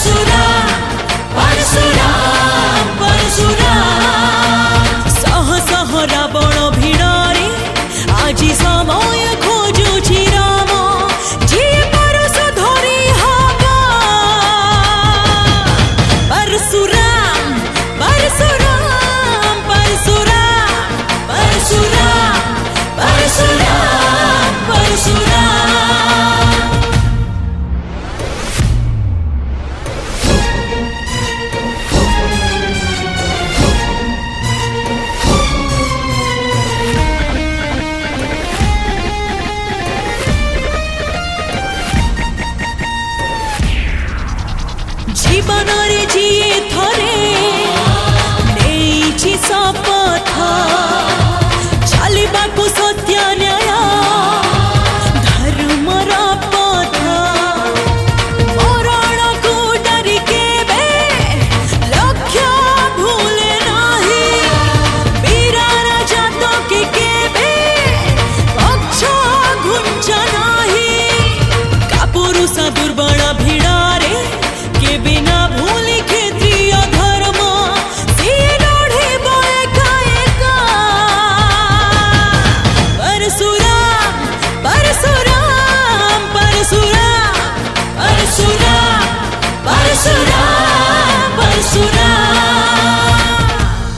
परशुराम परशुराम परशुराम सह सह रावण भिड़े आज समय खोजुछि राम जी परश धरी हवा परशुराम परशुराम परशुराम परशुराम परशुराम परशुराम जीवन रे जीए थरे नेइछि शपथ चलिबाकु सत्य न्याय धर्मर पथ मरण को डरी केबे लक्ष्य भूले नाही वीरा राजा तो केबे पक्ष घुंच नाही कापुरुष दुर्बल भिड़ारे के बिना भूली क्षेत्रीय धर्म से लड़े एका एका परशुराम परशुराम परशुराम परशुराम परशुराम परशुराम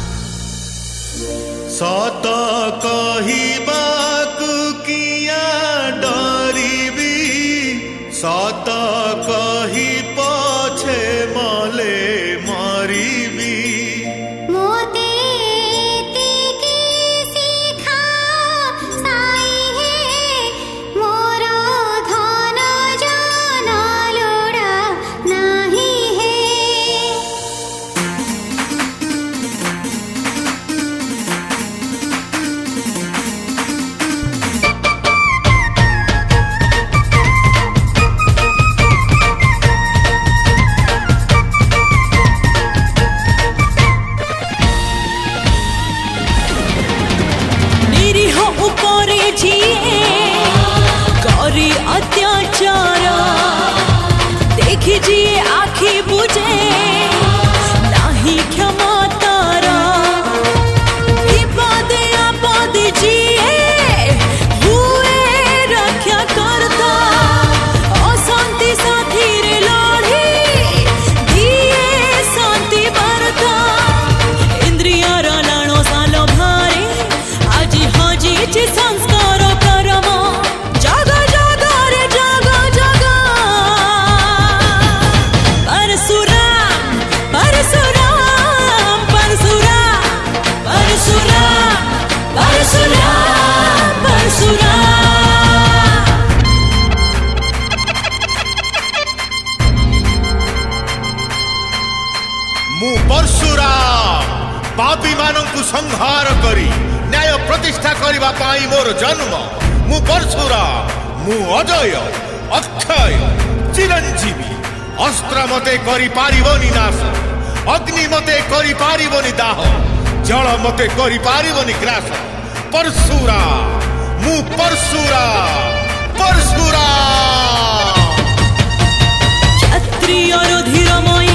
सत कहिबाकु किया डरिबी सत कहि पछे मले मरिबी मोते तिकी सिखा साई है मोर धन जन लोड़ा नाही है निरीह उपरे जिए करी अत्याचार देखी जिए आखि बुझे नाही क्षमा तारा विपद आपद जिए हुए रक्षा करता अशांति साथी रे लड़ी दिए शांति बरता इंद्रियर लाणो सालो भारे आज हजिछि संस्कार कर्म जग जग रे जग जग परशुराम परशुराम परशुराम परशुराम परशुराम परशुराम मु परशुराम पापी मानंकु संहार करी न्याय प्रतिष्ठा करिबा पाई मोर जन्म मु परशुराम मु अजय अक्षय चिरंजीवी अस्त्र मते करी पारिबनी नाश अग्नि मते करी पारिबनी दाह जल मते करी पारिबनी ग्रास परशुराम मु परशुराम परशुराम क्षत्रियर धीरमय